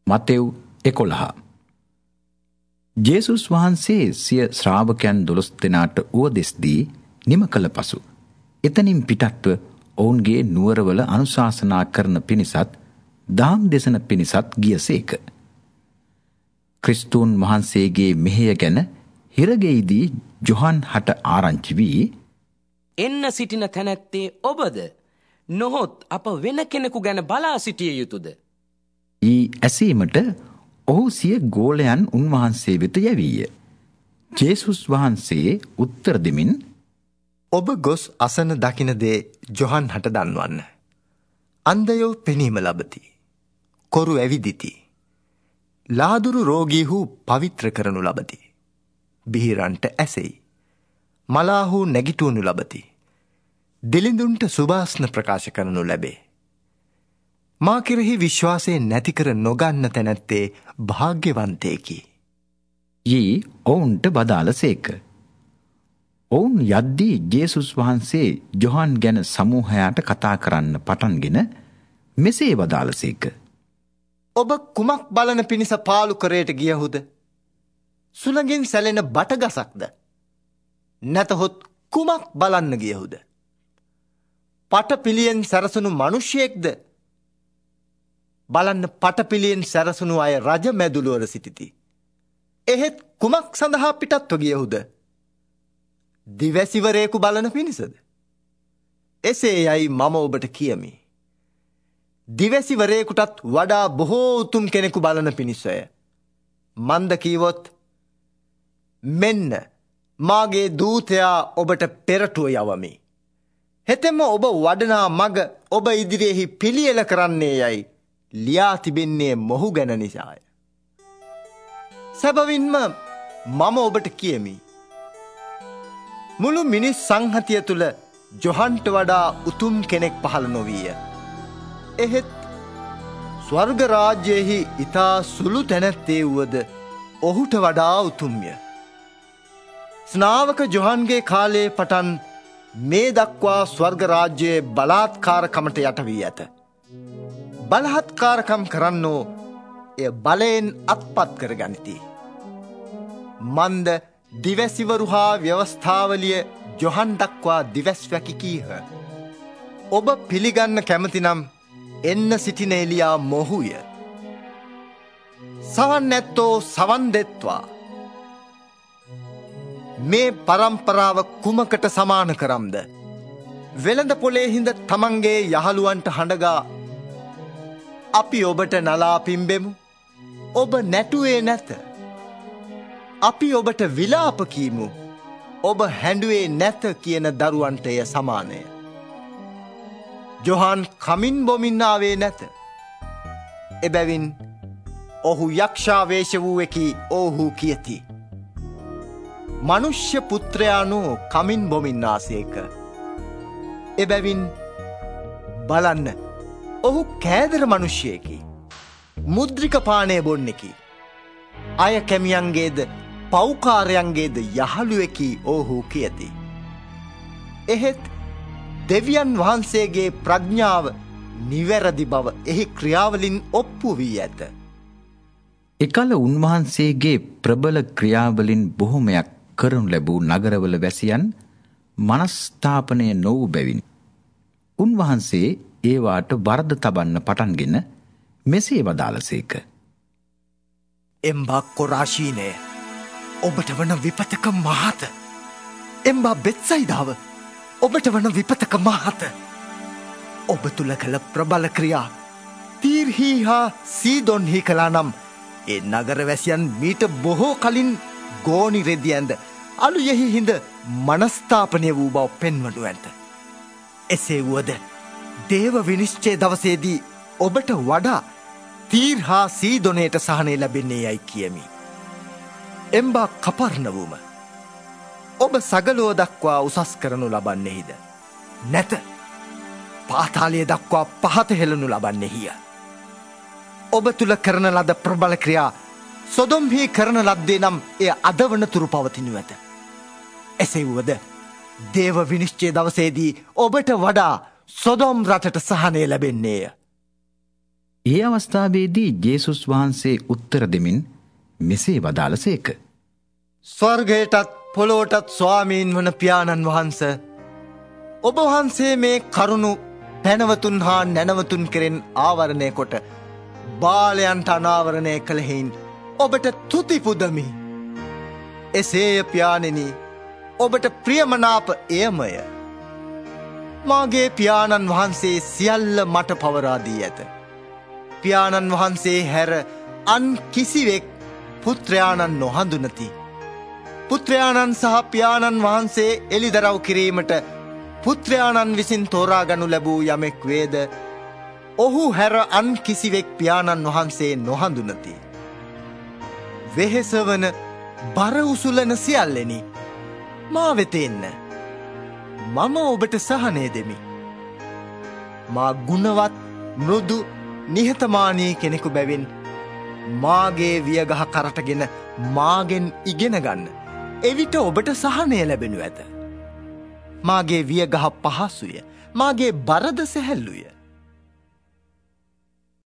Matthew 11. ජේසුස් වහන්සේ සිය ශ්‍රාවකයන් 12 දෙනාට උවදෙස් දී නිම කළ පසු එතනින් පිටත්ව ඔවුන්ගේ නුවරවල අනුශාසනා කරන පිණිසත් දහම් දෙසන පිණිසත් ගියසේක. ක්‍රිස්තුන් වහන්සේගේ මෙහෙය ගැන හිරගෙයිදී ජොහන් හට ආරංචි වී, එන්න සිටින තැනැත්තේ ඔබද? නොහොත් අප වෙන කෙනෙකු ගැන බලා සිටිය යුතුද? ඊ ඇසීමට ඔහු සිය ගෝලයන් උන්වහන්සේ වෙත යැවීය. ජේසුස් වහන්සේ උත්තර දෙමින්, ඔබ ගොස් අසන දකින දේ ජොහන් හට දන්වන්න. අන්ධයෝ පෙනීම ලබති. කොරු ඇවිදිති. ලාදුරු රෝගීහු පවිත්‍ර කරනු ලබති. බිහිරන්ට ඇසෙයි. මලාහු නැගිටුවනු ලබති. දිලිඳුන්ට සුභාස්න ප්‍රකාශ කරනු ලැබේ. මා කෙරෙහි විශ්වාසය නැතිකර නොගන්න තැනැත්තේ භාග්‍යවන්තයෙකි. යී ඔවුන්ට බදාලසේක. ඔවුන් යද්දී ජේසුස් වහන්සේ ජොහන් ගැන සමූහයාට කතා කරන්න පටන්ගෙන මෙසේ වදාළසේක. ඔබ කුමක් බලන පිණිස පාලු කරයට ගියහුද? සුළඟින් සැලෙන බටගසක්ද? නැතහොත් කුමක් බලන්න ගියහුද? පටපිලියෙන් සැරසුණු මනුෂ්‍යයෙක්ද? බලන්න, පටපිලියෙන් සැරසුණු අය රජ මැදුළුවර සිටිති. එහෙත් කුමක් සඳහා පිටත්ව ගියහුද? දිවැසිවරයෙකු බලන පිණිසද? එසේ යයි මම ඔබට කියමි. දිවැසිවරයෙකුටත් වඩා බොහෝ උතුම් කෙනෙකු බලන පිණිසය. මන්ද කීවොත්, මෙන්න මාගේ දූතයා ඔබට පෙරටුව යවමි. හෙතෙම ඔබ වඩනා මග ඔබ ඉදිරියෙහි පිළියෙල කරන්නේ යයි ලියා තිබෙන්නේ මොහු ගැන නිසාය. සැබවින්ම මම ඔබට කියමි, මුළු මිනිස් සංහතිය තුළ ජොහන්ට වඩා උතුම් කෙනෙක් පහළ නොවීය. එහෙත් ස්වර්ග රාජ්‍යයෙහි ඉතා සුළු තැනැත්තේ වුවද ඔහුට වඩා උතුම්ය. ස්නාවක ජොහන්ගේ කාලයේ පටන් මේ දක්වා ස්වර්ග රාජ්‍යයේ බලාත්කාරකමට යට වී ඇත. බලහත්කාරකම් කරන්නෝ එය බලයෙන් අත්පත් කර ගනිති. මන්ද දිවැසිවරු හා ව්‍යවස්ථාවලිය ජොහන් දක්වා දිවැස් වැකි කීහ. ඔබ පිළිගන්න කැමතිනම් එන්න සිටින එලියා මොහුය. සවන් නැත්තෝ සවන් දෙත්වා. මේ පරම්පරාව කුමකට සමාන කරම්ද? වෙළඳ පොලේ හිඳ තමන්ගේ යහළුවන්ට හඬගා, අපි ඔබට නලා පිම්බෙමු, ඔබ නැටුවේ නැත. අපි ඔබට විලාප කීමු, ඔබ හැඬුවේ නැත කියන දරුවන්ට එය සමානය. ජොහන් කමින් බොමින් ආවේ නැත. එබැවින් ඔහු යක්ෂාවේශ වූවෙකි ඔහු කියති. මනුෂ්‍ය පුත්‍රයානෝ කමින් බොමින් ආසේක. එබැවින් බලන්න, ඔහු කෑදර මනුෂ්‍යයෙකි. මුද්‍රික පානය බොන්නෙකි. අය කැමියන්ගේද පෞකාරයන්ගේද යහළුවෙකි ඔහු කියති. එහෙත් දෙවියන් වහන්සේගේ ප්‍රඥාව නිවැරදි බව එහි ක්‍රියාවලින් ඔප්පු වී ඇත. එකල උන්වහන්සේගේ ප්‍රබල ක්‍රියාවලින් බොහොමයක් කරනු ලැබූ නගරවල වැසියන් මනස්ථාපනය නොවූ බැවින් උන්වහන්සේ ඒවාට වරද තබන්න පටන්ගෙන මෙසේ වදාළසේක. එම්බා කොරාශීනය, ඔබට වන විපතක මහත. එම්බා බෙත්සයිදාව, ඔබට වන විපතක මහත. ඔබ තුළ කළ ප්‍රබල ක්‍රියා තීර්හි හා සීදොන්හි කළා නම් ඒ නගරවැසියන් මීට බොහෝ කලින් ගෝනි රෙදි ඇඳ අලුයෙහි හිඳ මනස්ථාපනය වූ බව පෙන්වනු ඇත. එසේ වුවද දේව විනිශ්චය දවසේදී ඔබට වඩා තීර් හා සීදොනයට සහනය ලැබෙන්නේ යයි කියමි. එම්බා කපර්ණවුම, ඔබ සගලෝ දක්වා උසස් කරනු ලබන්නේහිද? නැත, පාතාලය දක්වා පහත හෙළනු ලබන්නේහිය. ඔබ තුළ කරන ලද ප්‍රබල ක්‍රියා සොදොම්හි කරන ලද්දේ නම් එය අදවන තුරු පවතිනු ඇත. එසේ වුවද දේව විනිශ්චය දවසේදී ඔබට වඩා සොදොම් රටට සහනය ලැබෙන්නේය. ඒ අවස්ථාවේදී ජේසුස් වහන්සේ උත්තර දෙමින් මෙසේ වදාළසේක. ස්වර්ගයටත් පොළොවටත් ස්වාමීන් වන පියාණන් වහන්ස, ඔබ වහන්සේ මේ කරුණු පැනවතුන් හා නැනවතුන් කෙරෙන් ආවරණය කොට බාලයන්ට අනාවරණය කළ හේයින් ඔබට තුති පුදමි. එසේය පියාණෙනි, ඔබට ප්‍රියමනාප එයමය. මාගේ පියාණන් වහන්සේ සියල්ල මට පවරා දී ඇත. පියාණන් වහන්සේ හැර අන් කිසිවෙක් පුත්‍රයාණන් නොහඳුනති. පුත්‍රයාණන් සහ පියාණන් වහන්සේ එළිදරව් කිරීමට පුත්‍රයාණන් විසින් තෝරාගනු ලැබූ යමෙක් වේද, ඔහු හැර අන් කිසිවෙක් පියාණන් වහන්සේ නොහඳුනති. වෙහෙස වන බර උසුලන සියල්ලෙනි, මා වෙත එන්න. මම ඔබට සහනය දෙමි. මා ගුණවත්, මෘදු, නිහතමානී කෙනෙකු බැවින් මාගේ වියගහ කරටගෙන මාගෙන් ඉගෙන ගන්න. එවිට ඔබට සහනය ලැබෙනු ඇත. මාගේ වියගහ පහසුය, මාගේ බරද සැහැල්ලුය.